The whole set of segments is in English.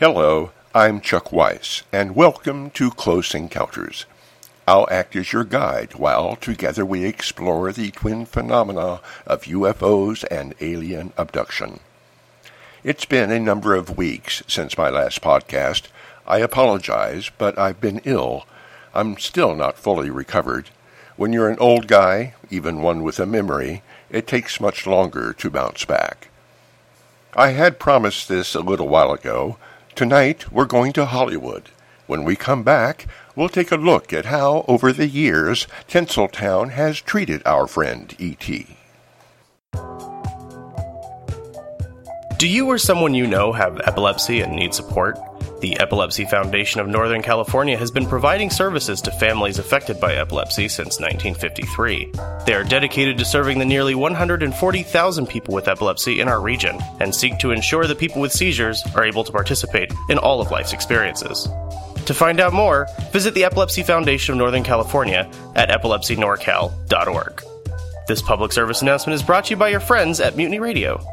Hello, I'm Chuck Weiss, and welcome to Close Encounters. I'll act as your guide while together we explore the twin phenomena of UFOs and alien abduction. It's been a number of weeks since my last podcast. I apologize, but I've been ill. I'm still not fully recovered. When you're an old guy, even one with a memory, it takes much longer to bounce back. I had promised this a little while ago. Tonight, we're going to Hollywood. When we come back, we'll take a look at how, over the years, Tinseltown has treated our friend E.T. Do you or someone you know have epilepsy and need support? The Epilepsy Foundation of Northern California has been providing services to families affected by epilepsy since 1953. They are dedicated to serving the nearly 140,000 people with epilepsy in our region and seek to ensure that people with seizures are able to participate in all of life's experiences. To find out more, visit the Epilepsy Foundation of Northern California at epilepsynorcal.org. This public service announcement is brought to you by your friends at Mutiny Radio.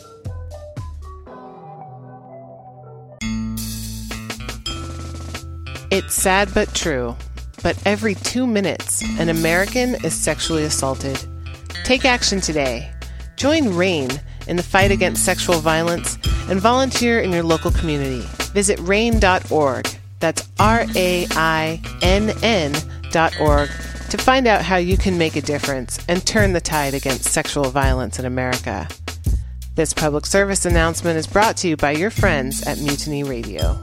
It's sad but true, but every 2 minutes, an American is sexually assaulted. Take action today. Join RAINN in the fight against sexual violence and volunteer in your local community. Visit RAINN.org. That's RAINN.org to find out how you can make a difference and turn the tide against sexual violence in America. This public service announcement is brought to you by your friends at Mutiny Radio.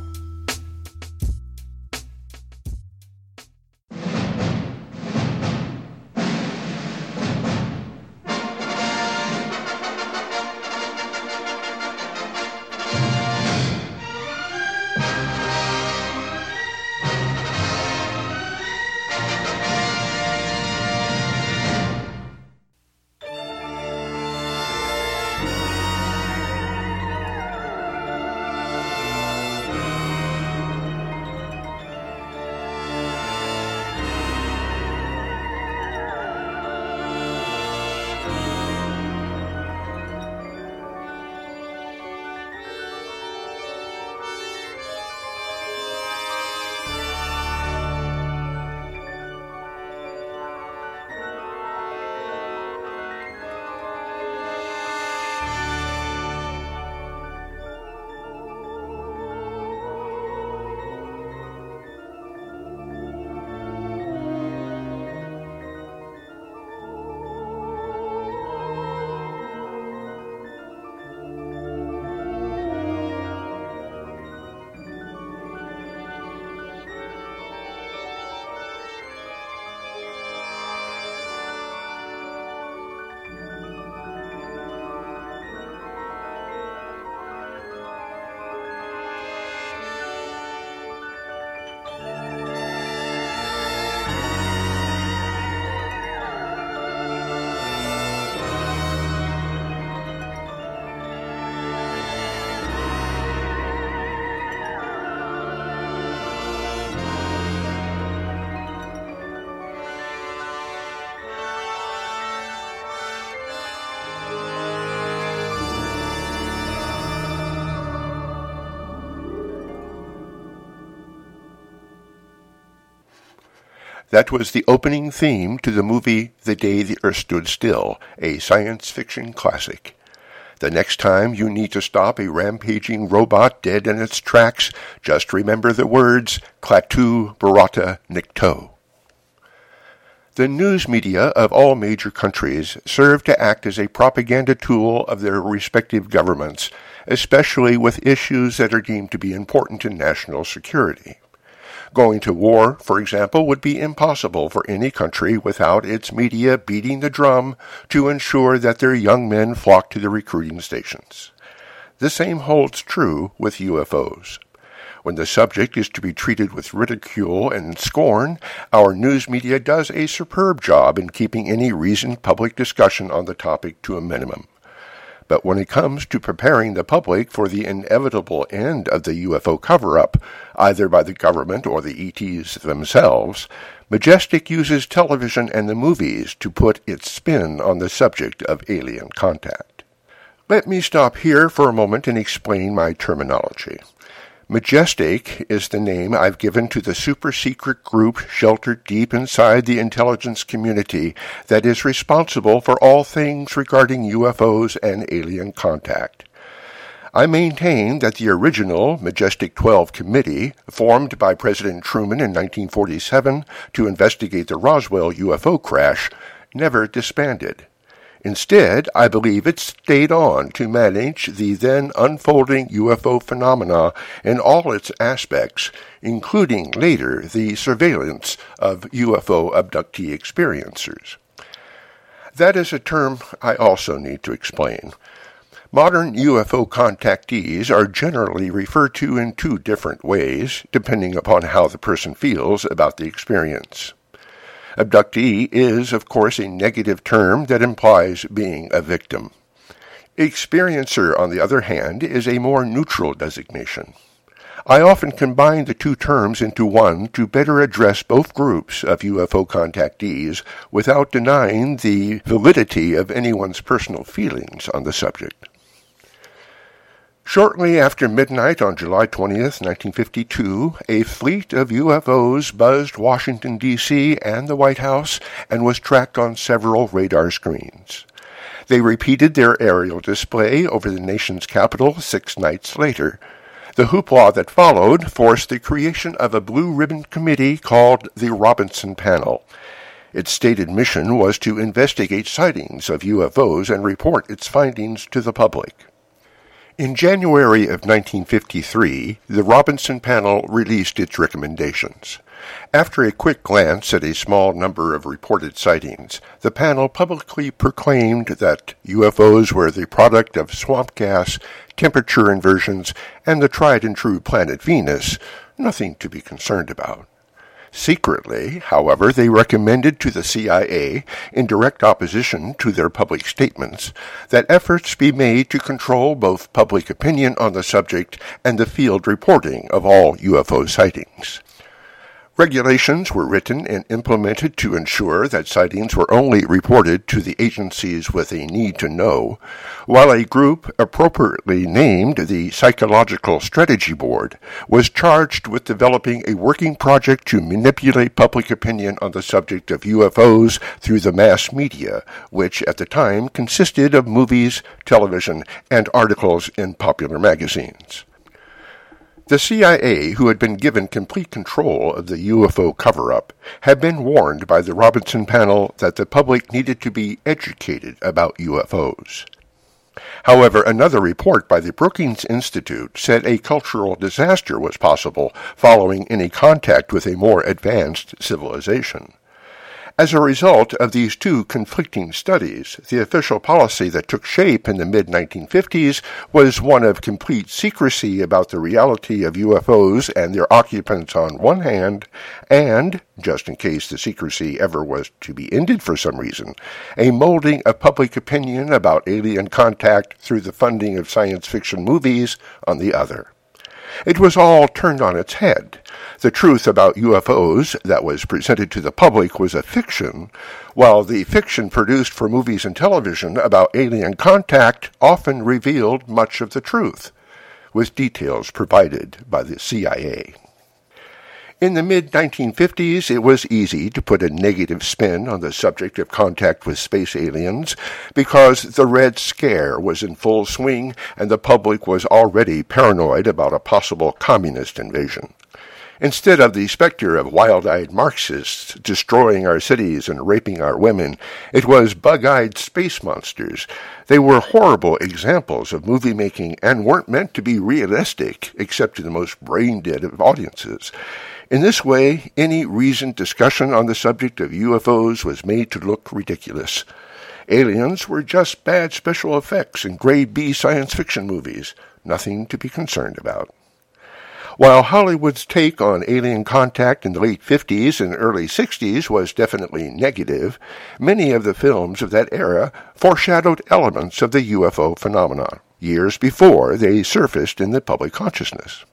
That was the opening theme to the movie The Day the Earth Stood Still, a science fiction classic. The next time you need to stop a rampaging robot dead in its tracks, just remember the words Klaatu Barada Nikto. The news media of all major countries serve to act as a propaganda tool of their respective governments, especially with issues that are deemed to be important to national security. Going to war, for example, would be impossible for any country without its media beating the drum to ensure that their young men flock to the recruiting stations. The same holds true with UFOs. When the subject is to be treated with ridicule and scorn, our news media does a superb job in keeping any reasoned public discussion on the topic to a minimum. But when it comes to preparing the public for the inevitable end of the UFO cover-up, either by the government or the ETs themselves, Majestic uses television and the movies to put its spin on the subject of alien contact. Let me stop here for a moment and explain my terminology. Majestic is the name I've given to the super-secret group sheltered deep inside the intelligence community that is responsible for all things regarding UFOs and alien contact. I maintain that the original Majestic 12 Committee, formed by President Truman in 1947 to investigate the Roswell UFO crash, never disbanded. Instead, I believe it stayed on to manage the then unfolding UFO phenomena in all its aspects, including later the surveillance of UFO abductee experiencers. That is a term I also need to explain. Modern UFO contactees are generally referred to in two different ways, depending upon how the person feels about the experience. Abductee is, of course, a negative term that implies being a victim. Experiencer, on the other hand, is a more neutral designation. I often combine the two terms into one to better address both groups of UFO contactees without denying the validity of anyone's personal feelings on the subject. Shortly after midnight on July 20th, 1952, a fleet of UFOs buzzed Washington, D.C. and the White House and was tracked on several radar screens. They repeated their aerial display over the nation's capital 6 nights later. The hoopla that followed forced the creation of a blue-ribbon committee called the Robinson Panel. Its stated mission was to investigate sightings of UFOs and report its findings to the public. In January of 1953, the Robinson Panel released its recommendations. After a quick glance at a small number of reported sightings, the panel publicly proclaimed that UFOs were the product of swamp gas, temperature inversions, and the tried-and-true planet Venus, nothing to be concerned about. Secretly, however, they recommended to the CIA, in direct opposition to their public statements, that efforts be made to control both public opinion on the subject and the field reporting of all UFO sightings. Regulations were written and implemented to ensure that sightings were only reported to the agencies with a need to know, while a group appropriately named the Psychological Strategy Board was charged with developing a working project to manipulate public opinion on the subject of UFOs through the mass media, which at the time consisted of movies, television, and articles in popular magazines. The CIA, who had been given complete control of the UFO cover-up, had been warned by the Robinson Panel that the public needed to be educated about UFOs. However, another report by the Brookings Institute said a cultural disaster was possible following any contact with a more advanced civilization. As a result of these two conflicting studies, the official policy that took shape in the mid-1950s was one of complete secrecy about the reality of UFOs and their occupants on one hand, and, just in case the secrecy ever was to be ended for some reason, a molding of public opinion about alien contact through the funding of science fiction movies on the other. It was all turned on its head. The truth about UFOs that was presented to the public was a fiction, while the fiction produced for movies and television about alien contact often revealed much of the truth, with details provided by the CIA. In the mid-1950s, it was easy to put a negative spin on the subject of contact with space aliens because the Red Scare was in full swing and the public was already paranoid about a possible communist invasion. Instead of the specter of wild-eyed Marxists destroying our cities and raping our women, it was bug-eyed space monsters. They were horrible examples of movie-making and weren't meant to be realistic, except to the most brain-dead of audiences. In this way, any reasoned discussion on the subject of UFOs was made to look ridiculous. Aliens were just bad special effects in grade B science fiction movies, nothing to be concerned about. While Hollywood's take on alien contact in the late 50s and early 60s was definitely negative, many of the films of that era foreshadowed elements of the UFO phenomenon, years before they surfaced in the public consciousness.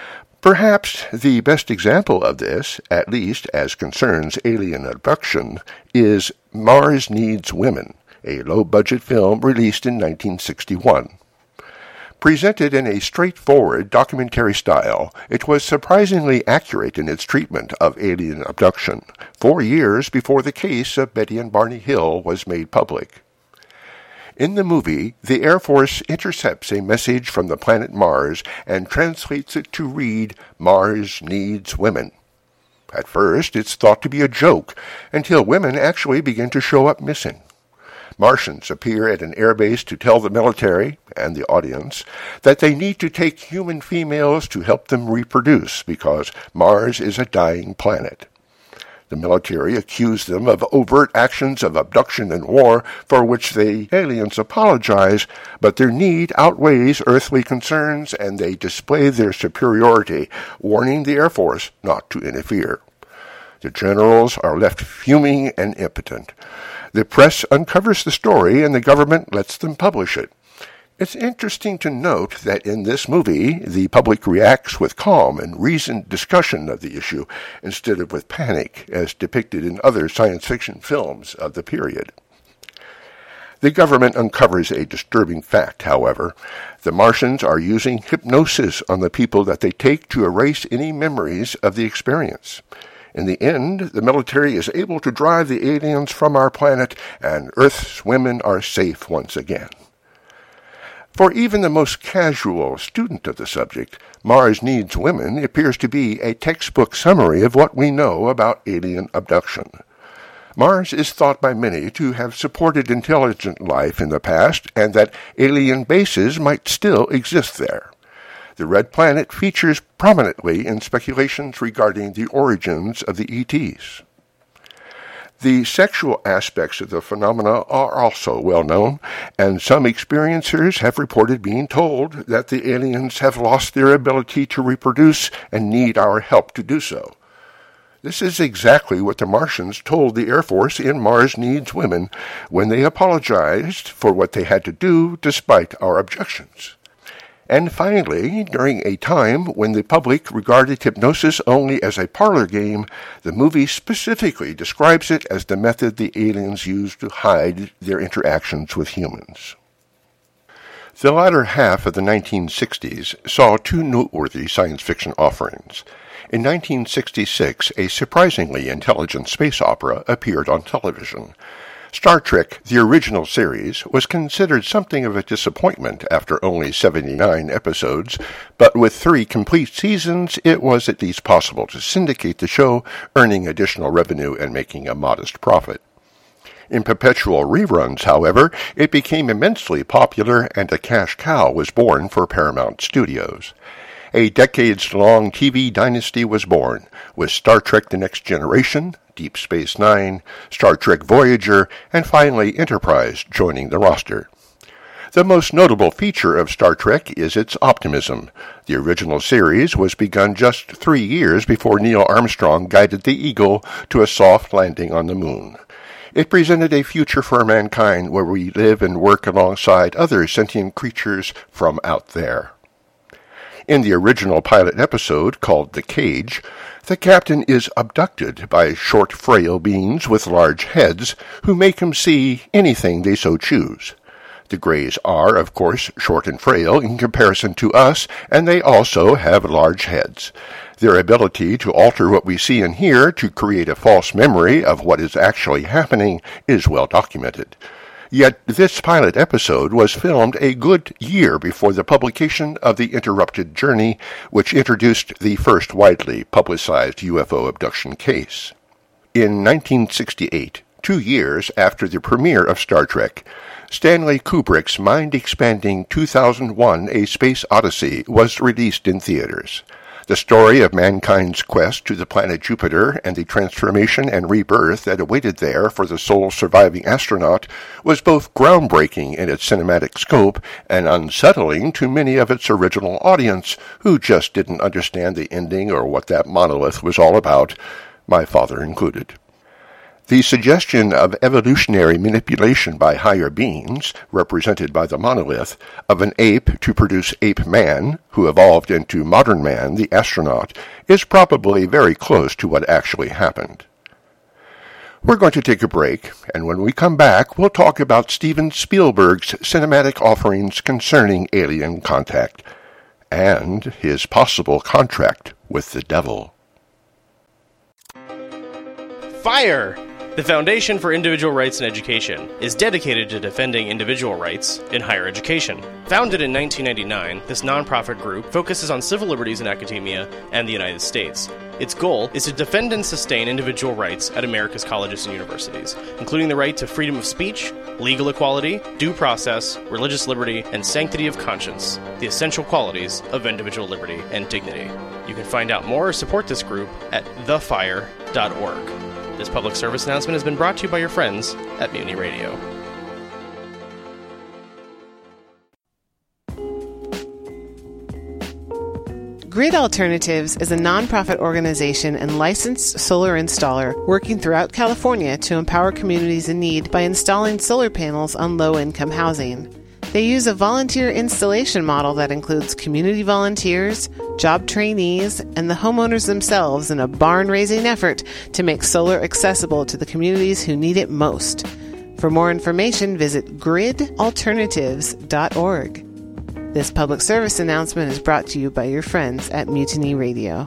Perhaps the best example of this, at least as concerns alien abduction, is Mars Needs Women, a low-budget film released in 1961. Presented in a straightforward documentary style, it was surprisingly accurate in its treatment of alien abduction, 4 years before the case of Betty and Barney Hill was made public. In the movie, the Air Force intercepts a message from the planet Mars and translates it to read, "Mars needs women." At first, it's thought to be a joke, until women actually begin to show up missing. Martians appear at an airbase to tell the military, and the audience, that they need to take human females to help them reproduce because Mars is a dying planet. The military accuse them of overt actions of abduction and war, for which the aliens apologize, but their need outweighs earthly concerns, and they display their superiority, warning the Air Force not to interfere. The generals are left fuming and impotent. The press uncovers the story, and the government lets them publish it. It's interesting to note that in this movie, the public reacts with calm and reasoned discussion of the issue, instead of with panic, as depicted in other science fiction films of the period. The government uncovers a disturbing fact, however. The Martians are using hypnosis on the people that they take to erase any memories of the experience. In the end, the military is able to drive the aliens from our planet, and Earth's women are safe once again. For even the most casual student of the subject, Mars Needs Women appears to be a textbook summary of what we know about alien abduction. Mars is thought by many to have supported intelligent life in the past, and that alien bases might still exist there. The Red Planet features prominently in speculations regarding the origins of the ETs. The sexual aspects of the phenomena are also well known, and some experiencers have reported being told that the aliens have lost their ability to reproduce and need our help to do so. This is exactly what the Martians told the Air Force in Mars Needs Women when they apologized for what they had to do despite our objections. And finally, during a time when the public regarded hypnosis only as a parlor game, the movie specifically describes it as the method the aliens used to hide their interactions with humans. The latter half of the 1960s saw two noteworthy science fiction offerings. In 1966, a surprisingly intelligent space opera appeared on television. Star Trek, the original series, was considered something of a disappointment after only 79 episodes, but with 3 complete seasons, it was at least possible to syndicate the show, earning additional revenue and making a modest profit. In perpetual reruns, however, it became immensely popular, and a cash cow was born for Paramount Studios. A decades-long TV dynasty was born, with Star Trek The Next Generation, Deep Space Nine, Star Trek Voyager, and finally Enterprise joining the roster. The most notable feature of Star Trek is its optimism. The original series was begun just 3 years before Neil Armstrong guided the Eagle to a soft landing on the moon. It presented a future for mankind where we live and work alongside other sentient creatures from out there. In the original pilot episode, called The Cage, the captain is abducted by short, frail beings with large heads who make him see anything they so choose. The Greys are, of course, short and frail in comparison to us, and they also have large heads. Their ability to alter what we see and hear to create a false memory of what is actually happening is well documented. Yet this pilot episode was filmed a good year before the publication of The Interrupted Journey, which introduced the first widely publicized UFO abduction case. In 1968, 2 years after the premiere of Star Trek, Stanley Kubrick's mind-expanding 2001: A Space Odyssey was released in theaters. The story of mankind's quest to the planet Jupiter and the transformation and rebirth that awaited there for the sole surviving astronaut was both groundbreaking in its cinematic scope and unsettling to many of its original audience who just didn't understand the ending or what that monolith was all about, my father included. The suggestion of evolutionary manipulation by higher beings, represented by the monolith, of an ape to produce ape man, who evolved into modern man, the astronaut, is probably very close to what actually happened. We're going to take a break, and when we come back, we'll talk about Steven Spielberg's cinematic offerings concerning alien contact and his possible contract with the devil. FIRE! The Foundation for Individual Rights in Education is dedicated to defending individual rights in higher education. Founded in 1999, this nonprofit group focuses on civil liberties in academia and the United States. Its goal is to defend and sustain individual rights at America's colleges and universities, including the right to freedom of speech, legal equality, due process, religious liberty, and sanctity of conscience, the essential qualities of individual liberty and dignity. You can find out more or support this group at thefire.org. This public service announcement has been brought to you by your friends at Mutiny Radio. Grid Alternatives is a nonprofit organization and licensed solar installer working throughout California to empower communities in need by installing solar panels on low-income housing. They use a volunteer installation model that includes community volunteers, job trainees, and the homeowners themselves in a barn-raising effort to make solar accessible to the communities who need it most. For more information, visit gridalternatives.org. This public service announcement is brought to you by your friends at Mutiny Radio.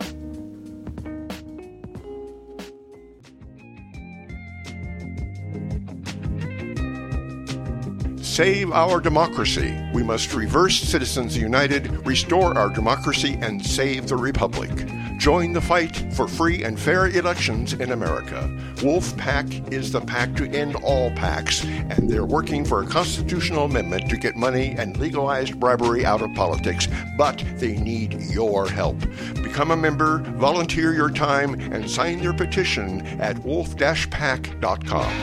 Save our democracy. We must reverse Citizens United, restore our democracy, and save the Republic. Join the fight for free and fair elections in America. Wolf PAC is the pack to end all PACs, and they're working for a constitutional amendment to get money and legalized bribery out of politics, but they need your help. Become a member, volunteer your time, and sign their petition at wolf-pac.com.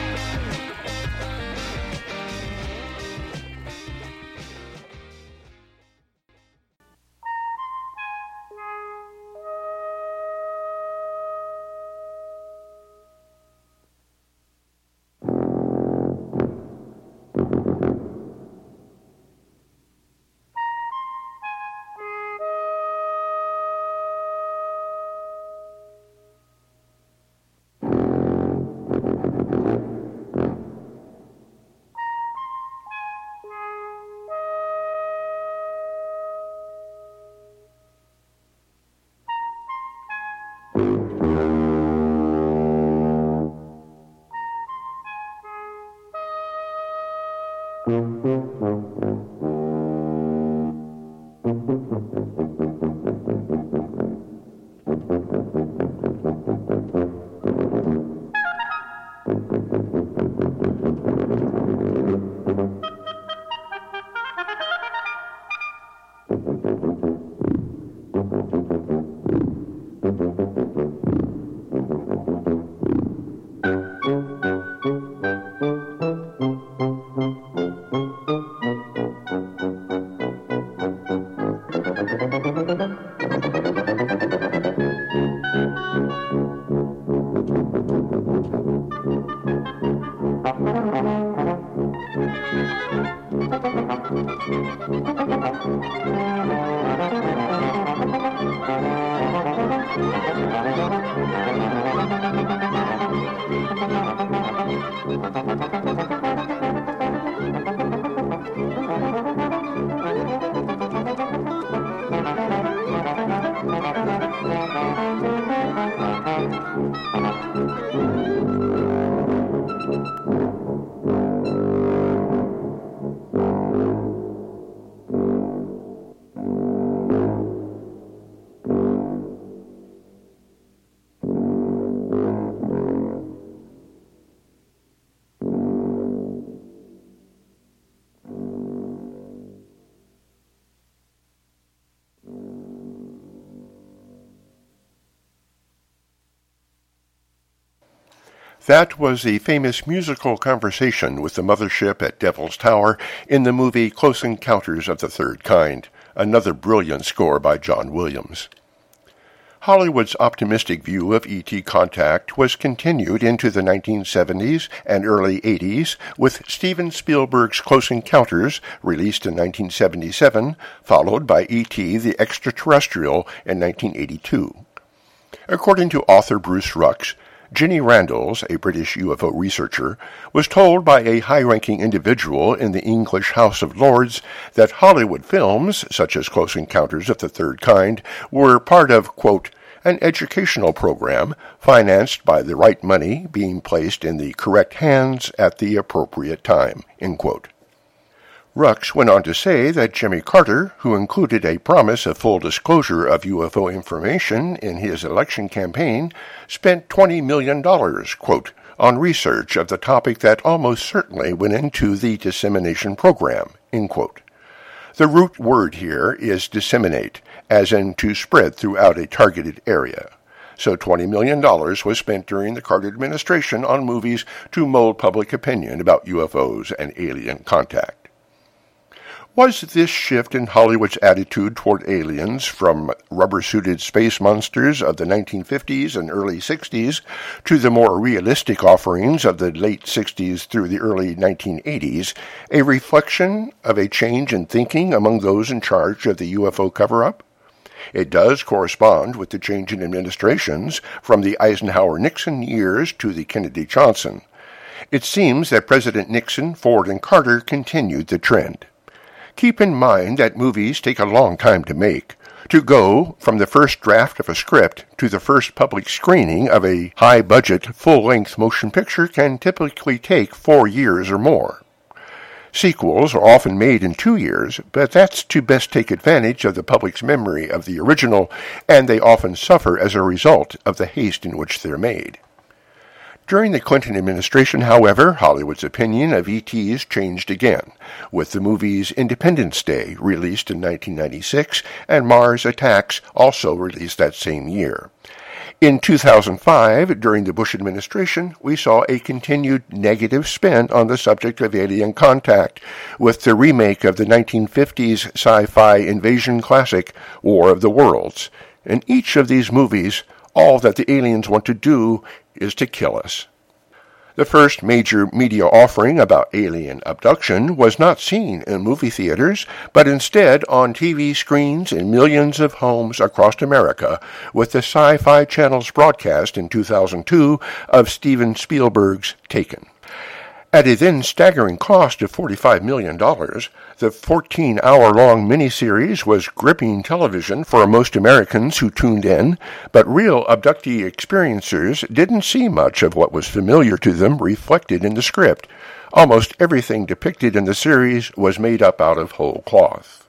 That was a famous musical conversation with the mothership at Devil's Tower in the movie Close Encounters of the Third Kind, another brilliant score by John Williams. Hollywood's optimistic view of E.T. contact was continued into the 1970s and early 80s with Steven Spielberg's Close Encounters, released in 1977, followed by E.T. the Extraterrestrial in 1982. According to author Bruce Rux, Ginny Randalls, a British UFO researcher, was told by a high-ranking individual in the English House of Lords that Hollywood films, such as Close Encounters of the Third Kind, were part of, quote, an educational program financed by the right money being placed in the correct hands at the appropriate time, end quote. Rux went on to say that Jimmy Carter, who included a promise of full disclosure of UFO information in his election campaign, spent $20 million, quote, on research of the topic that almost certainly went into the dissemination program, end quote. The root word here is disseminate, as in to spread throughout a targeted area. So $20 million was spent during the Carter administration on movies to mold public opinion about UFOs and alien contact. Was this shift in Hollywood's attitude toward aliens from rubber-suited space monsters of the 1950s and early 60s to the more realistic offerings of the late 60s through the early 1980s a reflection of a change in thinking among those in charge of the UFO cover-up? It does correspond with the change in administrations from the Eisenhower-Nixon years to the Kennedy-Johnson. It seems that President Nixon, Ford, and Carter continued the trend. Keep in mind that movies take a long time to make. To go from the first draft of a script to the first public screening of a high-budget, full-length motion picture can typically take 4 years or more. Sequels are often made in 2 years, but that's to best take advantage of the public's memory of the original, and they often suffer as a result of the haste in which they're made. During the Clinton administration, however, Hollywood's opinion of ETs changed again, with the movies Independence Day, released in 1996, and Mars Attacks, also released that same year. In 2005, during the Bush administration, we saw a continued negative spin on the subject of alien contact, with the remake of the 1950s sci-fi invasion classic, War of the Worlds. In each of these movies, all that the aliens want to do is to kill us. The first major media offering about alien abduction was not seen in movie theaters, but instead on TV screens in millions of homes across America, with the Sci-Fi Channel's broadcast in 2002 of Steven Spielberg's Taken. At a then staggering cost of $45 million, the 14-hour-long miniseries was gripping television for most Americans who tuned in, but real abductee experiencers didn't see much of what was familiar to them reflected in the script. Almost everything depicted in the series was made up out of whole cloth.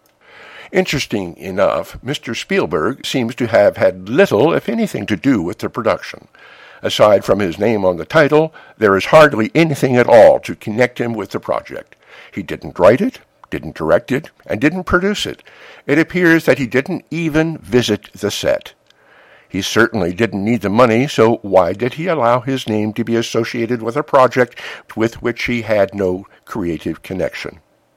Interesting enough, Mr. Spielberg seems to have had little, if anything, to do with the production. Aside from his name on the title, there is hardly anything at all to connect him with the project. He didn't write it, didn't direct it, and didn't produce it. It appears that he didn't even visit the set. He certainly didn't need the money, so why did he allow his name to be associated with a project with which he had no creative connection?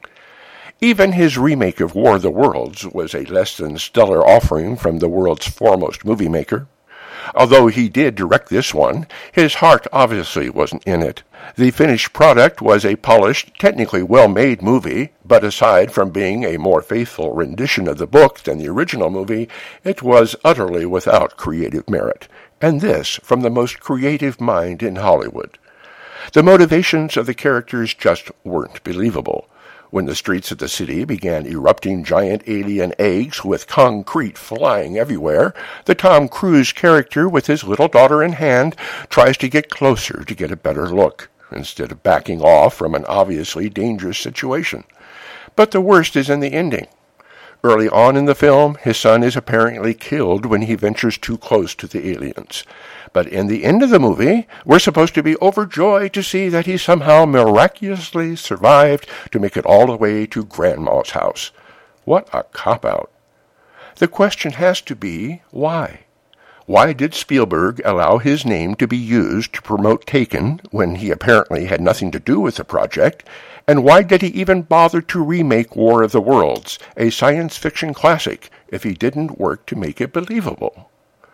Even his remake of War of the Worlds was a less than stellar offering from the world's foremost movie maker. Although he did direct this one, his heart obviously wasn't in it. The finished product was a polished, technically well-made movie, but aside from being a more faithful rendition of the book than the original movie, it was utterly without creative merit, and this from the most creative mind in Hollywood. The motivations of the characters just weren't believable. When the streets of the city began erupting giant alien eggs with concrete flying everywhere, the Tom Cruise character with his little daughter in hand tries to get closer to get a better look, instead of backing off from an obviously dangerous situation. But the worst is in the ending. Early on in the film, his son is apparently killed when he ventures too close to the aliens. But in the end of the movie, we're supposed to be overjoyed to see that he somehow miraculously survived to make it all the way to Grandma's house. What a cop-out. The question has to be, why? Why did Spielberg allow his name to be used to promote Taken when he apparently had nothing to do with the project? And why did he even bother to remake War of the Worlds, a science fiction classic, if he didn't work to make it believable?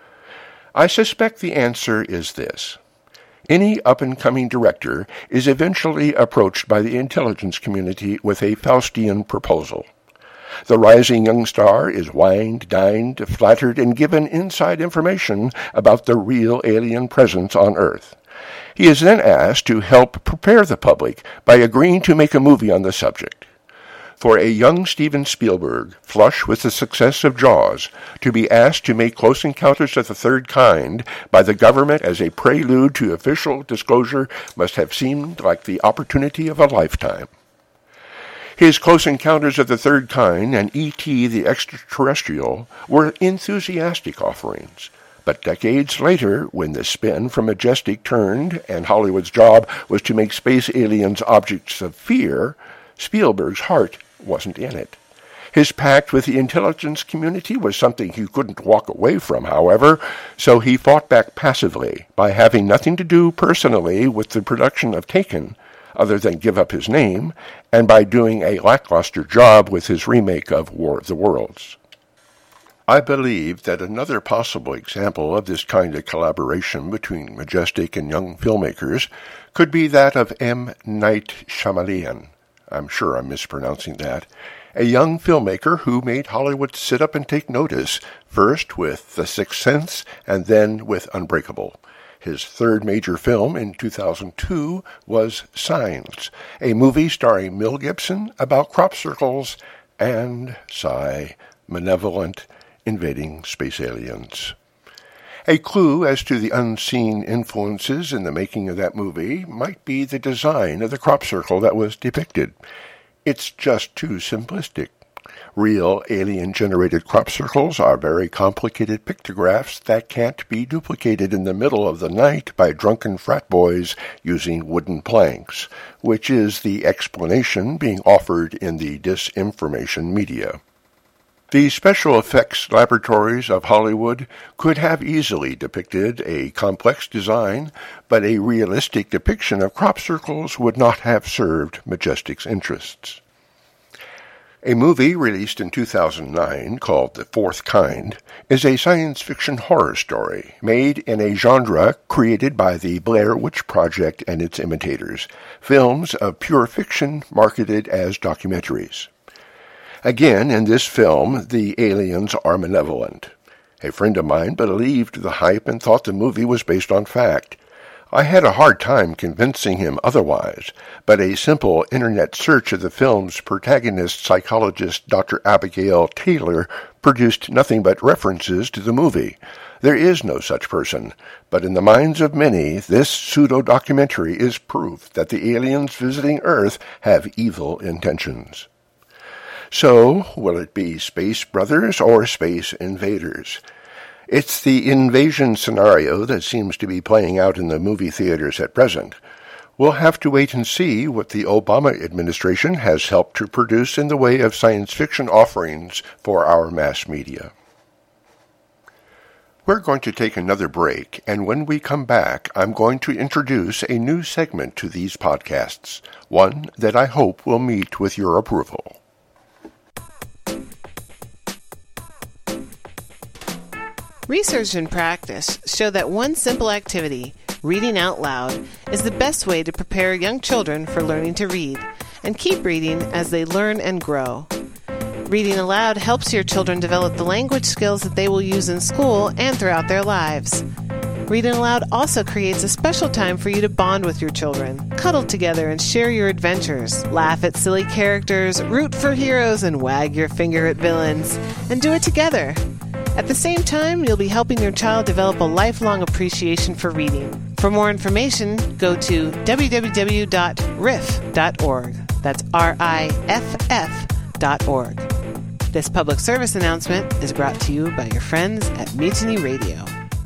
I suspect the answer is this. Any up-and-coming director is eventually approached by the intelligence community with a Faustian proposal. the rising young star is wined, dined, flattered, and given inside information about the real alien presence on Earth. He is then asked to help prepare the public by agreeing to make a movie on the subject. For a young Steven Spielberg, flush with the success of Jaws, to be asked to make Close Encounters of the Third Kind by the government as a prelude to official disclosure must have seemed like the opportunity of a lifetime. His Close Encounters of the Third Kind and E.T. the Extraterrestrial were enthusiastic offerings. But decades later, when the spin from Majestic turned and Hollywood's job was to make space aliens objects of fear, Spielberg's heart wasn't in it. His pact with the intelligence community was something he couldn't walk away from, however, so he fought back passively by having nothing to do personally with the production of Taken, other than give up his name, and by doing a lackluster job with his remake of War of the Worlds. I believe that another possible example of this kind of collaboration between Majestic and young filmmakers could be that of M. Night Shyamalan. I'm sure I'm mispronouncing that, a young filmmaker who made Hollywood sit up and take notice, first with The Sixth Sense and then with Unbreakable. His third major film in 2002 was Signs, a movie starring Mel Gibson about crop circles and, sigh, malevolent, invading space aliens. A clue as to the unseen influences in the making of that movie might be the design of the crop circle that was depicted. It's just too simplistic. Real alien-generated crop circles are very complicated pictographs that can't be duplicated in the middle of the night by drunken frat boys using wooden planks, which is the explanation being offered in the disinformation media. The special effects laboratories of Hollywood could have easily depicted a complex design, but a realistic depiction of crop circles would not have served Majestic's interests. A movie released in 2009 called The Fourth Kind is a science fiction horror story made in a genre created by the Blair Witch Project and its imitators, films of pure fiction marketed as documentaries. Again, in this film, the aliens are malevolent. A friend of mine believed the hype and thought the movie was based on fact. I had a hard time convincing him otherwise, but a simple internet search of the film's protagonist psychologist Dr. Abigail Taylor produced nothing but references to the movie. There is no such person, but in the minds of many, this pseudo-documentary is proof that the aliens visiting Earth have evil intentions. So, will it be Space Brothers or Space Invaders? It's the invasion scenario that seems to be playing out in the movie theaters at present. We'll have to wait and see what the Obama administration has helped to produce in the way of science fiction offerings for our mass media. We're going to take another break, and when we come back, I'm going to introduce a new segment to these podcasts, one that I hope will meet with your approval. Research and practice show that one simple activity, reading out loud, is the best way to prepare young children for learning to read and keep reading as they learn and grow. Reading aloud helps your children develop the language skills that they will use in school and throughout their lives. Reading aloud also creates a special time for you to bond with your children, cuddle together and share your adventures, laugh at silly characters, root for heroes, and wag your finger at villains, and do it together. At the same time, you'll be helping your child develop a lifelong appreciation for reading. For more information, go to www.riff.org. That's RIFF.org. This public service announcement is brought to you by your friends at Mutiny Radio.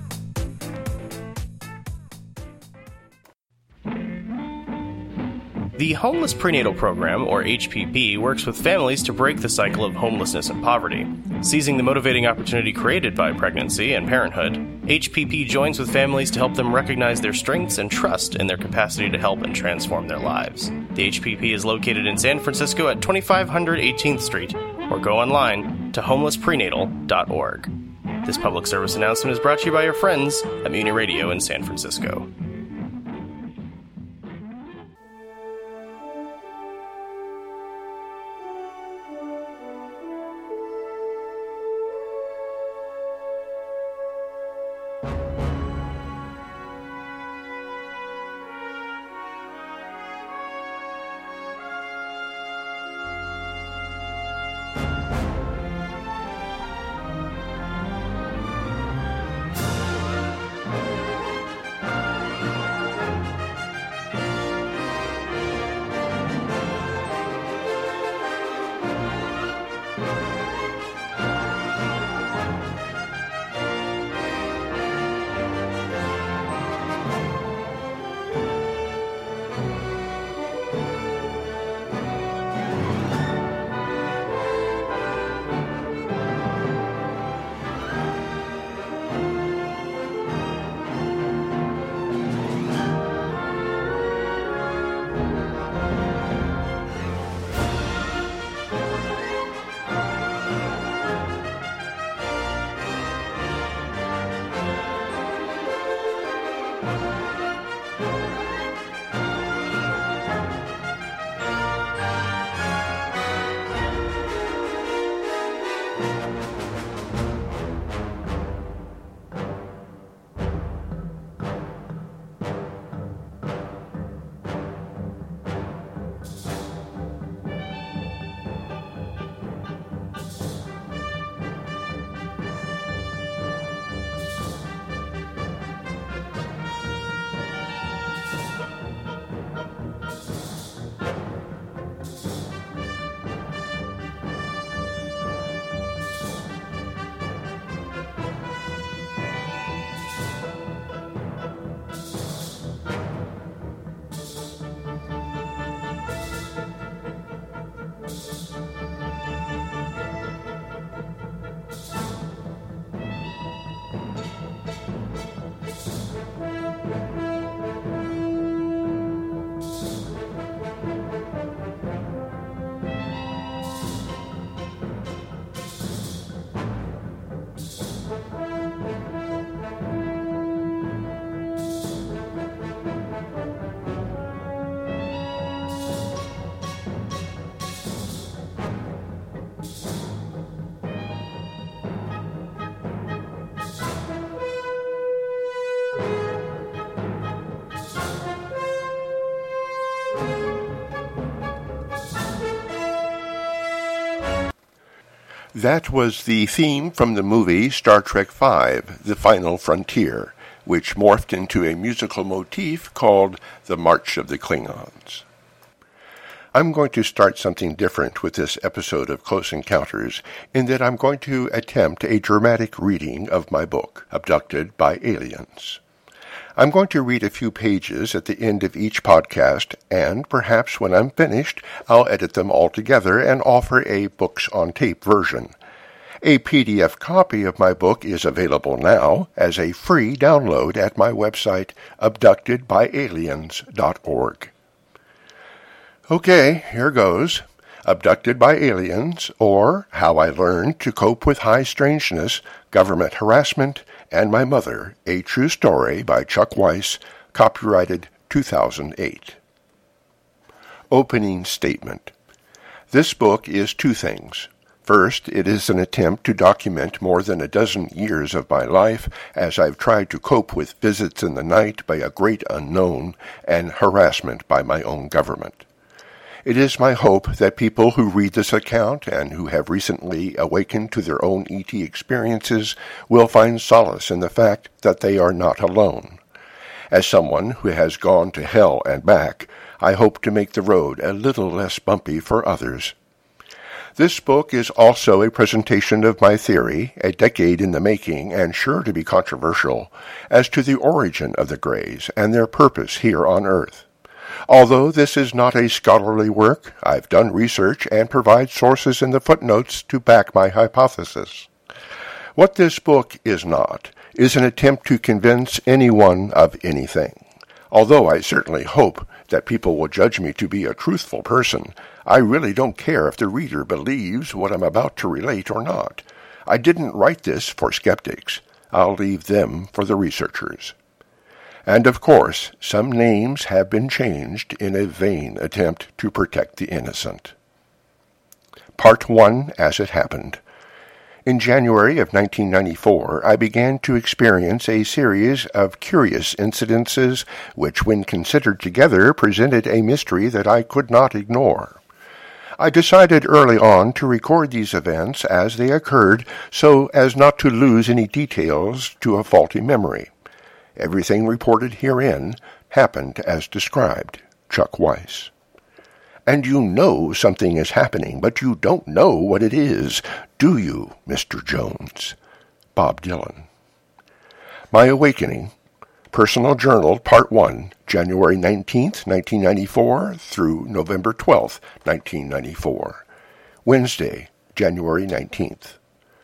The Homeless Prenatal Program, or HPP, works with families to break the cycle of homelessness and poverty. Seizing the motivating opportunity created by pregnancy and parenthood, HPP joins with families to help them recognize their strengths and trust in their capacity to help and transform their lives. The HPP is located in San Francisco at 2500 18th Street, or go online to homelessprenatal.org. This public service announcement is brought to you by your friends at Mutiny Radio in San Francisco. That was the theme from the movie Star Trek V, The Final Frontier, which morphed into a musical motif called The March of the Klingons. I'm going to start something different with this episode of Close Encounters in that I'm going to attempt a dramatic reading of my book, Abducted by Aliens. I'm going to read a few pages at the end of each podcast, and perhaps when I'm finished, I'll edit them all together and offer a books-on-tape version. A PDF copy of my book is available now as a free download at my website, abductedbyaliens.org. Okay, here goes. Abducted by Aliens, or How I Learned to Cope with High Strangeness, Government Harassment, and My Mother, a True Story by Chuck Weiss, copyrighted 2008. Opening Statement. This book is two things. First, it is an attempt to document more than a dozen years of my life as I've tried to cope with visits in the night by a great unknown and harassment by my own government. It is my hope that people who read this account and who have recently awakened to their own ET experiences will find solace in the fact that they are not alone. As someone who has gone to hell and back, I hope to make the road a little less bumpy for others. This book is also a presentation of my theory, a decade in the making and sure to be controversial, as to the origin of the Greys and their purpose here on Earth. Although this is not a scholarly work, I've done research and provide sources in the footnotes to back my hypothesis. What this book is not is an attempt to convince anyone of anything. Although I certainly hope that people will judge me to be a truthful person, I really don't care if the reader believes what I'm about to relate or not. I didn't write this for skeptics. I'll leave them for the researchers. And of course, some names have been changed in a vain attempt to protect the innocent. Part 1 as it happened. In January of 1994, I began to experience a series of curious incidences which, when considered together, presented a mystery that I could not ignore. I decided early on to record these events as they occurred so as not to lose any details to a faulty memory. Everything reported herein happened as described. Chuck Weiss. And you know something is happening, but you don't know what it is, do you, Mr. Jones? Bob Dylan. My Awakening. Personal Journal, Part 1, January 19th, 1994 through November 12th, 1994. Wednesday, January 19th.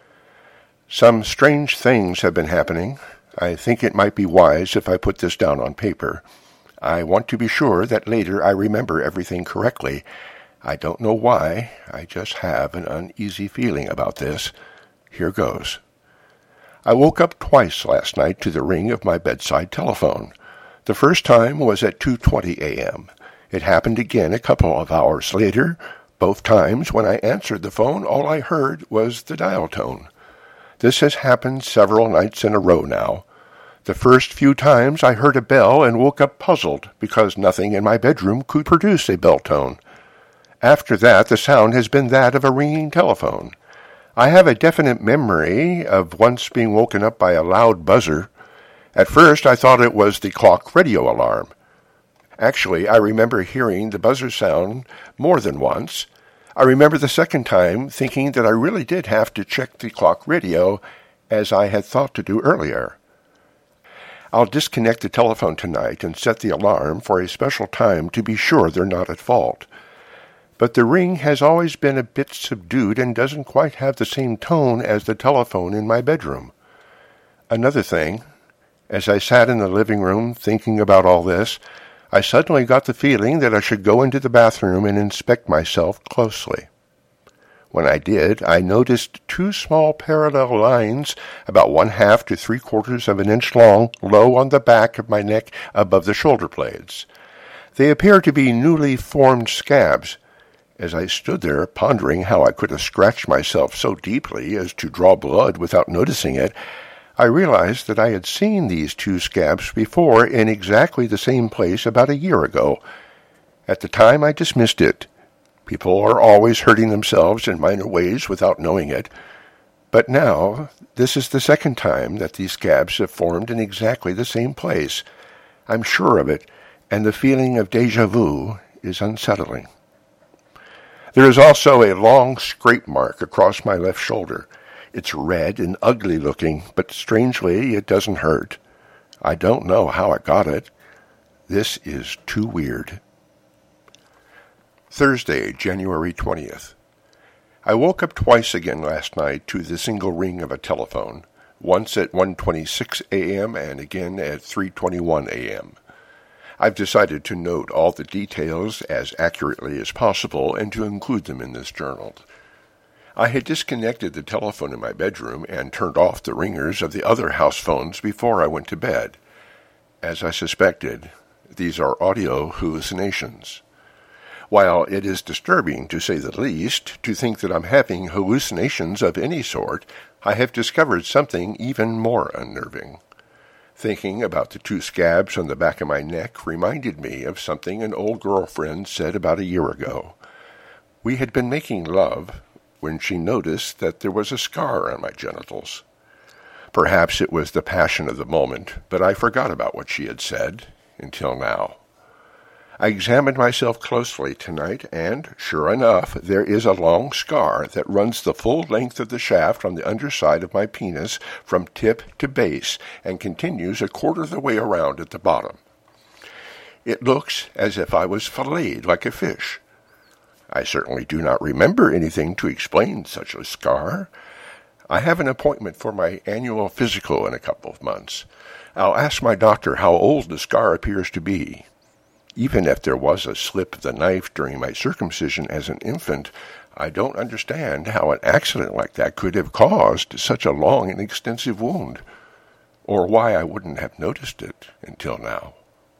Some strange things have been happening. I think it might be wise if I put this down on paper. I want to be sure that later I remember everything correctly. I don't know why. I just have an uneasy feeling about this. Here goes. I woke up twice last night to the ring of my bedside telephone. The first time was at 2:20 a.m. It happened again a couple of hours later. Both times, when I answered the phone, all I heard was the dial tone. This has happened several nights in a row now. The first few times I heard a bell and woke up puzzled because nothing in my bedroom could produce a bell tone. After that, the sound has been that of a ringing telephone. I have a definite memory of once being woken up by a loud buzzer. At first, I thought it was the clock radio alarm. Actually, I remember hearing the buzzer sound more than once. I remember the second time thinking that I really did have to check the clock radio, as I had thought to do earlier. I'll disconnect the telephone tonight and set the alarm for a special time to be sure they're not at fault. But the ring has always been a bit subdued and doesn't quite have the same tone as the telephone in my bedroom. Another thing, as I sat in the living room thinking about all this, I suddenly got the feeling that I should go into the bathroom and inspect myself closely. When I did, I noticed two small parallel lines about 1/2 to 3/4 of an inch long, low on the back of my neck above the shoulder blades. They appear to be newly formed scabs. As I stood there pondering how I could have scratched myself so deeply as to draw blood without noticing it, I realized that I had seen these two scabs before in exactly the same place about a year ago. At the time I dismissed it. People are always hurting themselves in minor ways without knowing it. But now, this is the second time that these scabs have formed in exactly the same place. I'm sure of it, and the feeling of déjà vu is unsettling. There is also a long scrape mark across my left shoulder. It's red and ugly looking, but strangely it doesn't hurt. I don't know how I got it. This is too weird. Thursday, January 20th. I woke up twice again last night to the single ring of a telephone, once at 1:26 a.m. and again at 3:21 a.m. I've decided to note all the details as accurately as possible and to include them in this journal. I had disconnected the telephone in my bedroom and turned off the ringers of the other house phones before I went to bed. As I suspected, these are audio hallucinations. While it is disturbing, to say the least, to think that I'm having hallucinations of any sort, I have discovered something even more unnerving. Thinking about the two scabs on the back of my neck reminded me of something an old girlfriend said about a year ago. We had been making love when she noticed that there was a scar on my genitals. Perhaps it was the passion of the moment, but I forgot about what she had said until now. I examined myself closely tonight, and, sure enough, there is a long scar that runs the full length of the shaft on the underside of my penis from tip to base, and continues 1/4 of the way around at the bottom. It looks as if I was filleted like a fish. I certainly do not remember anything to explain such a scar. I have an appointment for my annual physical in a couple of months. I'll ask my doctor how old the scar appears to be. Even if there was a slip of the knife during my circumcision as an infant, I don't understand how an accident like that could have caused such a long and extensive wound, or why I wouldn't have noticed it until now.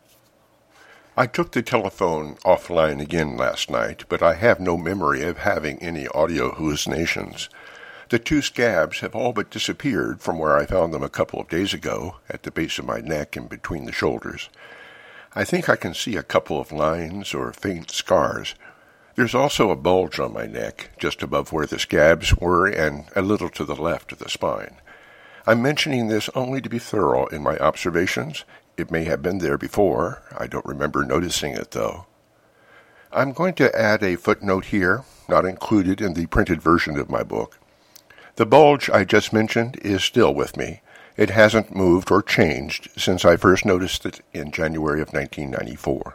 I took the telephone offline again last night, but I have no memory of having any audio hallucinations. The two scabs have all but disappeared from where I found them a couple of days ago, at the base of my neck and between the shoulders. I think I can see a couple of lines or faint scars. There's also a bulge on my neck, just above where the scabs were and a little to the left of the spine. I'm mentioning this only to be thorough in my observations. It may have been there before. I don't remember noticing it, though. I'm going to add a footnote here, not included in the printed version of my book. The bulge I just mentioned is still with me. It hasn't moved or changed since I first noticed it in January of 1994.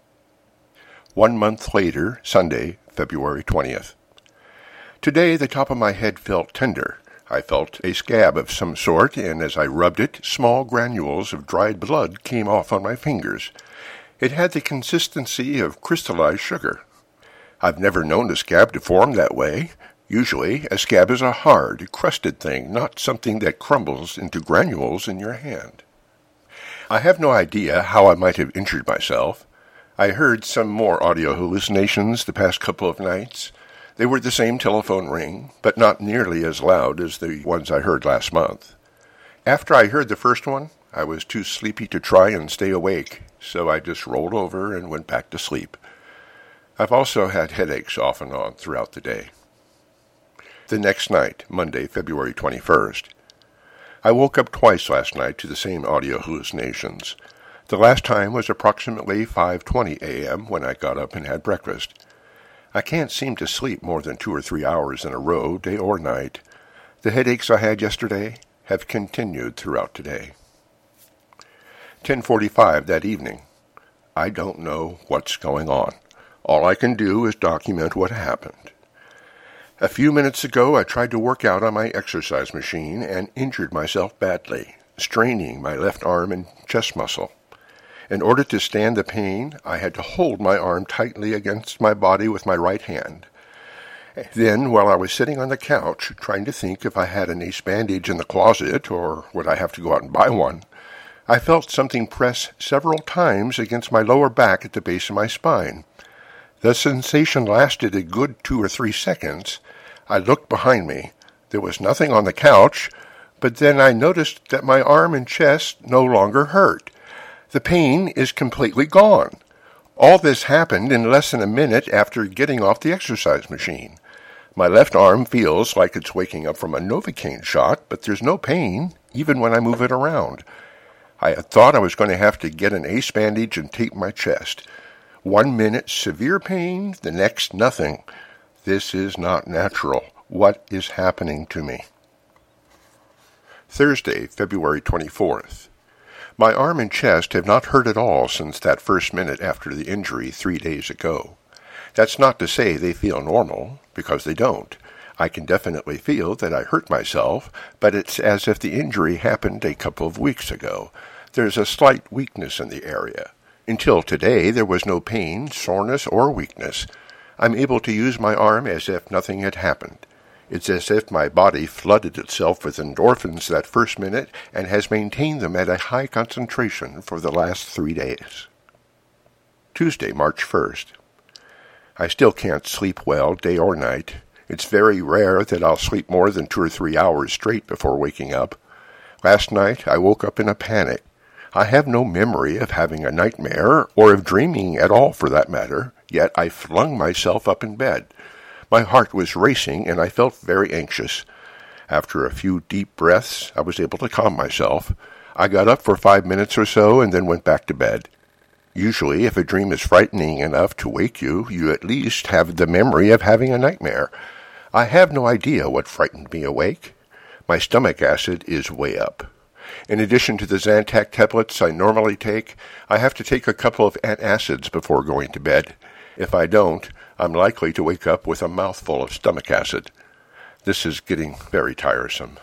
1 month later, Sunday, February 20th. Today the top of my head felt tender. I felt a scab of some sort, and as I rubbed it, small granules of dried blood came off on my fingers. It had the consistency of crystallized sugar. I've never known a scab to form that way. Usually, a scab is a hard, crusted thing, not something that crumbles into granules in your hand. I have no idea how I might have injured myself. I heard some more audio hallucinations the past couple of nights. They were the same telephone ring, but not nearly as loud as the ones I heard last month. After I heard the first one, I was too sleepy to try and stay awake, so I just rolled over and went back to sleep. I've also had headaches off and on throughout the day. The next night, Monday, February 21st. I woke up twice last night to the same audio hallucinations. The last time was approximately 5:20 a.m. when I got up and had breakfast. I can't seem to sleep more than 2 or 3 hours in a row, day or night. The headaches I had yesterday have continued throughout today. 10:45 that evening. I don't know what's going on. All I can do is document what happened. A few minutes ago I tried to work out on my exercise machine and injured myself badly, straining my left arm and chest muscle. In order to stand the pain, I had to hold my arm tightly against my body with my right hand. Then, while I was sitting on the couch, trying to think if I had an ace bandage in the closet, or would I have to go out and buy one, I felt something press several times against my lower back at the base of my spine. The sensation lasted a good 2 or 3 seconds. I looked behind me. There was nothing on the couch, but then I noticed that my arm and chest no longer hurt. The pain is completely gone. All this happened in less than a minute after getting off the exercise machine. My left arm feels like it's waking up from a Novocaine shot, but there's no pain, even when I move it around. I had thought I was going to have to get an ace bandage and tape my chest. 1 minute severe pain, the next nothing. This is not natural. What is happening to me? Thursday, February 24th. My arm and chest have not hurt at all since that first minute after the injury 3 days ago. That's not to say they feel normal, because they don't. I can definitely feel that I hurt myself, but it's as if the injury happened a couple of weeks ago. There's a slight weakness in the area. Until today, there was no pain, soreness, or weakness. I'm able to use my arm as if nothing had happened. It's as if my body flooded itself with endorphins that first minute and has maintained them at a high concentration for the last 3 days. Tuesday, March 1st. I still can't sleep well day or night. It's very rare that I'll sleep more than 2 or 3 hours straight before waking up. Last night I woke up in a panic. I have no memory of having a nightmare, or of dreaming at all for that matter, yet I flung myself up in bed. My heart was racing, and I felt very anxious. After a few deep breaths, I was able to calm myself. I got up for 5 minutes or so, and then went back to bed. Usually, if a dream is frightening enough to wake you, you at least have the memory of having a nightmare. I have no idea what frightened me awake. My stomach acid is way up. In addition to the Zantac tablets I normally take, I have to take a couple of antacids before going to bed. If I don't, I'm likely to wake up with a mouthful of stomach acid. This is getting very tiresome.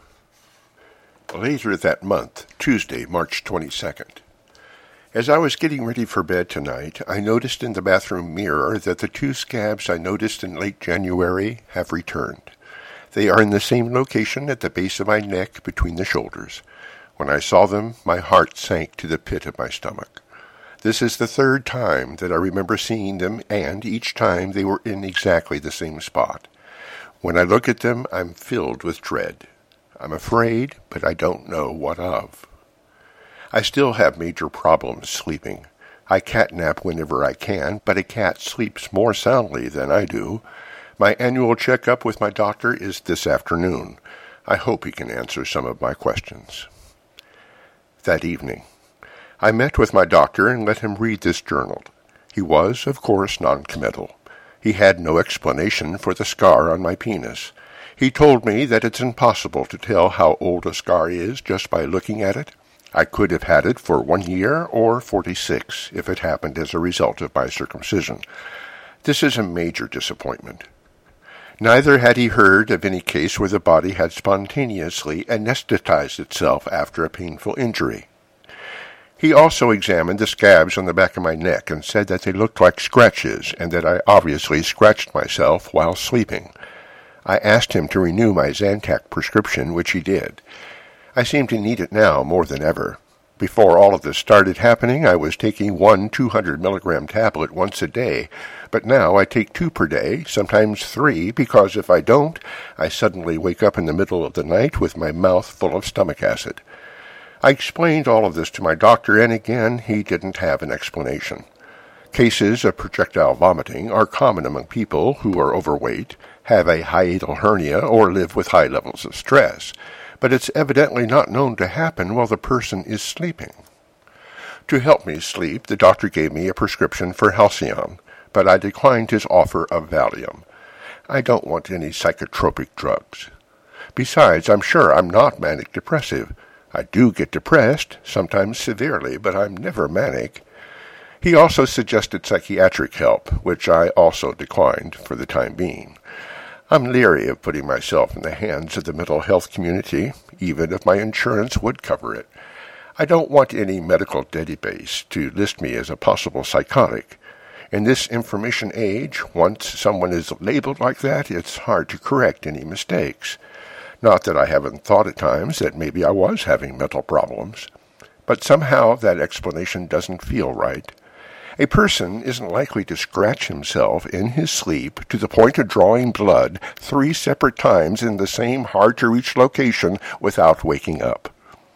Later that month, Tuesday, March 22nd. As I was getting ready for bed tonight, I noticed in the bathroom mirror that the 2 scabs I noticed in late January have returned. They are in the same location at the base of my neck between the shoulders. When I saw them, my heart sank to the pit of my stomach. This is the 3rd time that I remember seeing them, and each time they were in exactly the same spot. When I look at them, I'm filled with dread. I'm afraid, but I don't know what of. I still have major problems sleeping. I catnap whenever I can, but a cat sleeps more soundly than I do. My annual checkup with my doctor is this afternoon. I hope he can answer some of my questions. That evening, I met with my doctor and let him read this journal. He was, of course, noncommittal. He had no explanation for the scar on my penis. He told me that it's impossible to tell how old a scar is just by looking at it. I could have had it for 1 year or 46 if it happened as a result of my circumcision. This is a major disappointment. Neither had he heard of any case where the body had spontaneously anesthetized itself after a painful injury. He also examined the scabs on the back of my neck and said that they looked like scratches and that I obviously scratched myself while sleeping. I asked him to renew my Zantac prescription, which he did. I seem to need it now more than ever. Before all of this started happening, I was taking one 200-milligram tablet once a day, but now I take 2 per day, sometimes 3, because if I don't, I suddenly wake up in the middle of the night with my mouth full of stomach acid. I explained all of this to my doctor, and again, he didn't have an explanation. Cases of projectile vomiting are common among people who are overweight, have a hiatal hernia, or live with high levels of stress, but it's evidently not known to happen while the person is sleeping. To help me sleep, the doctor gave me a prescription for Halcion, but I declined his offer of Valium. I don't want any psychotropic drugs. Besides, I'm sure I'm not manic-depressive. I do get depressed, sometimes severely, but I'm never manic. He also suggested psychiatric help, which I also declined for the time being. I'm leery of putting myself in the hands of the mental health community, even if my insurance would cover it. I don't want any medical database to list me as a possible psychotic. In this information age, once someone is labeled like that, it's hard to correct any mistakes. Not that I haven't thought at times that maybe I was having mental problems, but somehow that explanation doesn't feel right. A person isn't likely to scratch himself in his sleep to the point of drawing blood 3 separate times in the same hard-to-reach location without waking up.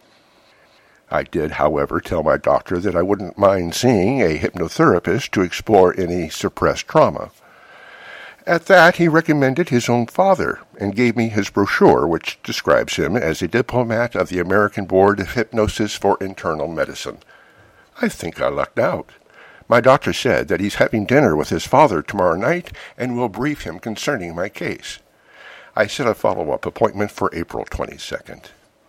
I did, however, tell my doctor that I wouldn't mind seeing a hypnotherapist to explore any suppressed trauma. At that, he recommended his own father and gave me his brochure, which describes him as a diplomat of the American Board of Hypnosis for Internal Medicine. I think I lucked out. My doctor said that he's having dinner with his father tomorrow night and will brief him concerning my case. I set a follow-up appointment for April 22nd.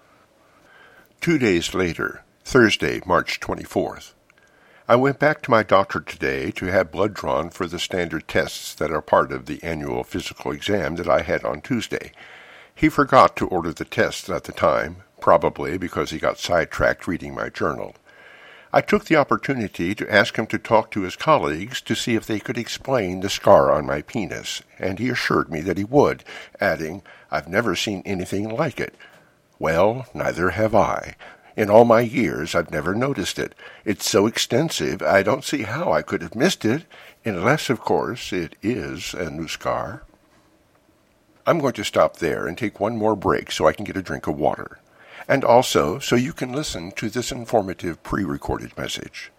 2 days later, Thursday, March 24th. I went back to my doctor today to have blood drawn for the standard tests that are part of the annual physical exam that I had on Tuesday. He forgot to order the tests at the time, probably because he got sidetracked reading my journal. I took the opportunity to ask him to talk to his colleagues to see if they could explain the scar on my penis, and he assured me that he would, adding, "I've never seen anything like it." Well, neither have I. In all my years, I've never noticed it. It's so extensive, I don't see how I could have missed it, unless, of course, it is a new scar. I'm going to stop there and take one more break so I can get a drink of water, and also so you can listen to this informative pre-recorded message.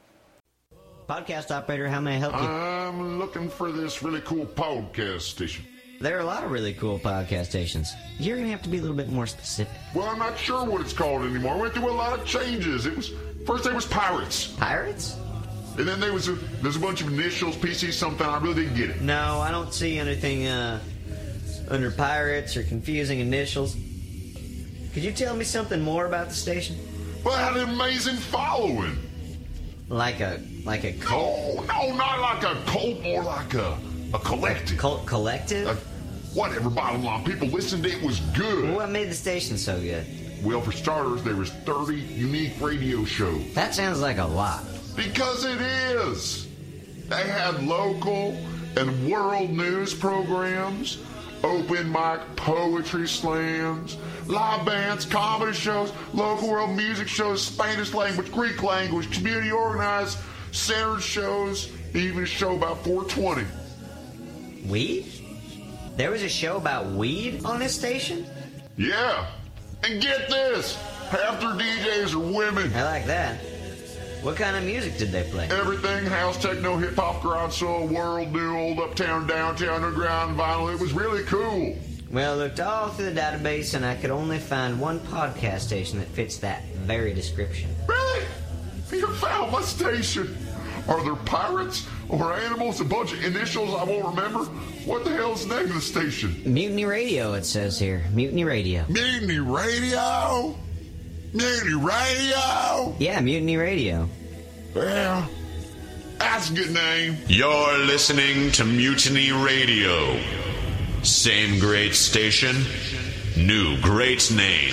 Podcast operator, how may I help you? I'm looking for this really cool podcast station. There are a lot of really cool podcast stations. You're going to have to be a little bit more specific. Well, I'm not sure what it's called anymore. I went through a lot of changes. First it was Pirates. Pirates? And then there's a bunch of initials, PC something. I really didn't get it. No, I don't see anything under Pirates or confusing initials. Could you tell me something more about the station? Well, it had an amazing following. Like a cult? No, not like a cult, more like a collective. Cult collective? Whatever, bottom line. People listened to it, was good. Well, what made the station so good? Well, for starters, there was 30 unique radio shows. That sounds like a lot. Because it is. They had local and world news programs, open mic poetry slams, live bands, comedy shows, local world music shows, Spanish language, Greek language, community organized, centered shows, even a show about 420. Weed? There was a show about weed on this station? Yeah. And get this, half their DJs are women. I like that. What kind of music did they play? Everything, house, techno, hip-hop, garage, soul, world, new, old, uptown, downtown, underground, vinyl. It was really cool. Well, I looked all through the database, and I could only find one podcast station that fits that very description. Really? You found my station. Are there pirates or animals? A bunch of initials I won't remember? What the hell's the name of the station? Mutiny Radio, it says here. Mutiny Radio. Mutiny Radio? Mutiny Radio? Yeah, Mutiny Radio. Well, that's a good name. You're listening to Mutiny Radio. Same great station, new great name.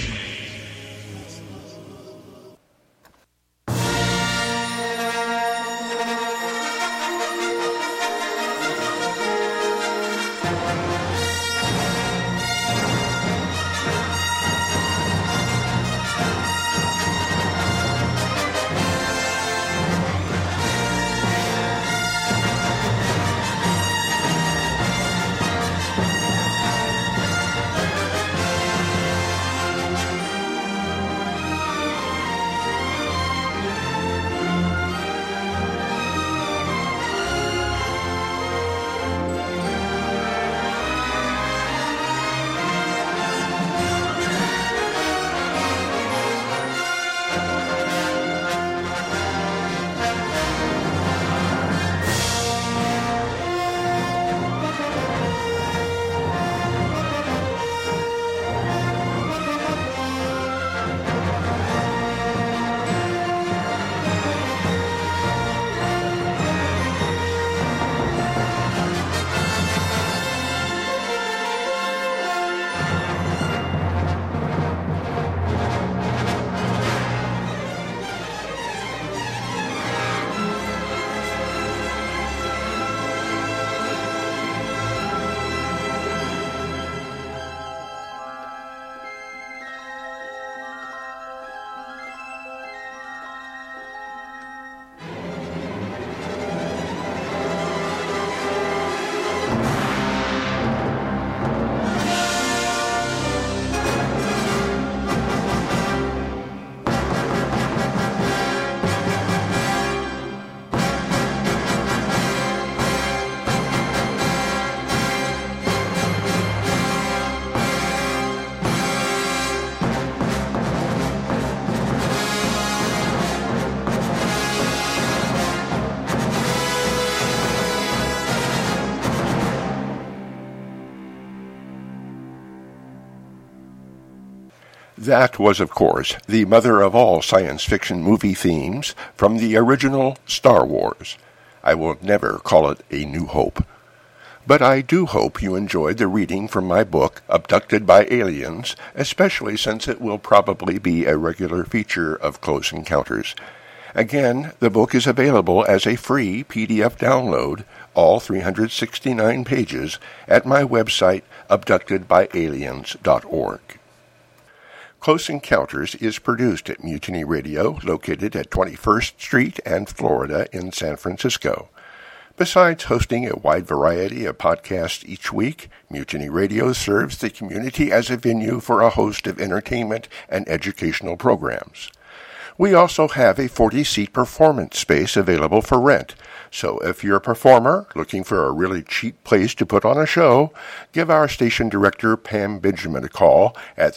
That was, of course, the mother of all science fiction movie themes from the original Star Wars. I will never call it A New Hope. But I do hope you enjoyed the reading from my book, Abducted by Aliens, especially since it will probably be a regular feature of Close Encounters. Again, the book is available as a free PDF download, all 369 pages, at my website, abductedbyaliens.org. Close Encounters is produced at Mutiny Radio, located at 21st Street and Florida in San Francisco. Besides hosting a wide variety of podcasts each week, Mutiny Radio serves the community as a venue for a host of entertainment and educational programs. We also have a 40-seat performance space available for rent, so if you're a performer looking for a really cheap place to put on a show, give our station director Pam Benjamin a call at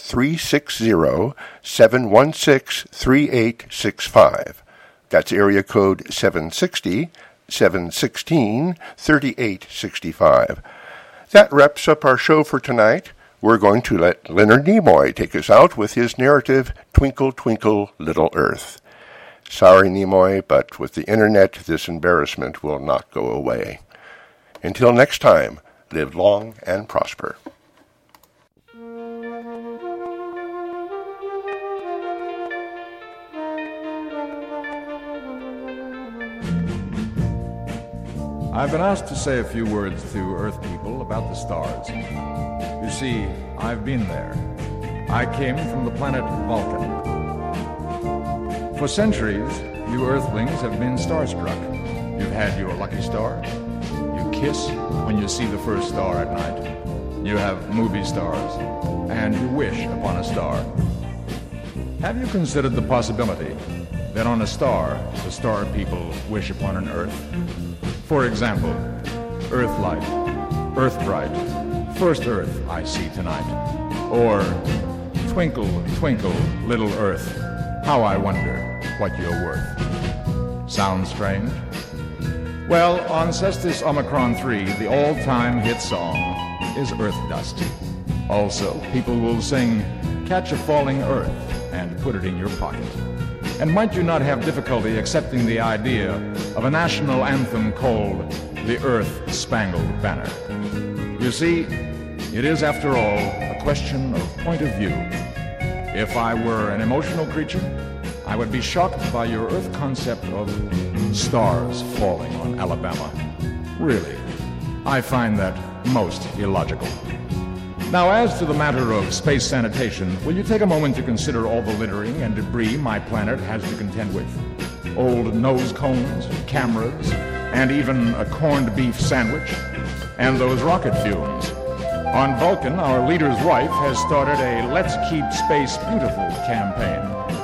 360-716-3865. That's area code 760-716-3865. That wraps up our show for tonight. We're going to let Leonard Nimoy take us out with his narrative, Twinkle, Twinkle, Little Earth. Sorry, Nimoy, but with the internet, this embarrassment will not go away. Until next time, live long and prosper. I've been asked to say a few words to Earth people about the stars. You see, I've been there. I came from the planet Vulcan. For centuries, you Earthlings have been starstruck. You've had your lucky star. You kiss when you see the first star at night. You have movie stars, and you wish upon a star. Have you considered the possibility that on a star, the star people wish upon an Earth? For example, Earthlight, Earthbright, First Earth I see tonight. Or, Twinkle, twinkle, little Earth, how I wonder what you're worth. Sounds strange? Well, on Cestus Omicron 3, the all-time hit song is Earth Dust. Also, people will sing Catch a Falling Earth and put it in your pocket. And might you not have difficulty accepting the idea of a national anthem called the Earth-Spangled Banner? You see, it is, after all, a question of point of view. If I were an emotional creature, I would be shocked by your Earth concept of stars falling on Alabama. Really, I find that most illogical. Now, as to the matter of space sanitation, will you take a moment to consider all the littering and debris my planet has to contend with? Old nose cones, cameras, and even a corned beef sandwich, and those rocket fumes. On Vulcan, our leader's wife has started a Let's Keep Space Beautiful campaign.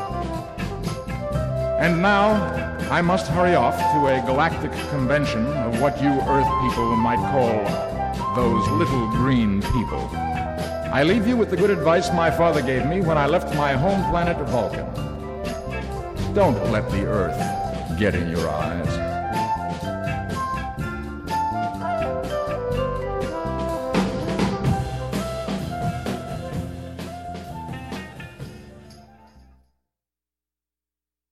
And now, I must hurry off to a galactic convention of what you Earth people might call those little green people. I leave you with the good advice my father gave me when I left my home planet Vulcan. Don't let the Earth get in your eyes.